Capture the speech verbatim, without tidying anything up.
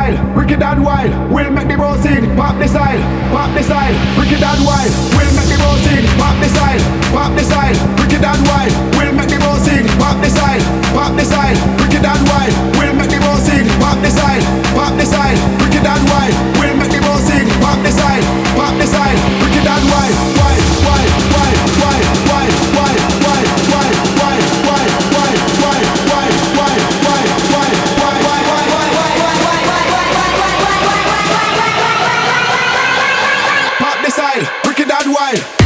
style, wicked and wild. We'll make the proceed, pop the style, pop the style, wicked and wild. We'll make the proceed, pop the style, pop the style, wicked and wild. We'll make the proceed, pop the style, pop the style, wicked and wild. We'll make the proceed, pop the style, pop the style, wicked and wild. We'll make the proceed, pop the style, pop the style, wicked and wild. Wild, wild, wild, wild, wild, wild, wild, wild, wild, wild, wild, wild, wild, wild, wild, wild, wild, wild, pop the style, wicked and wild.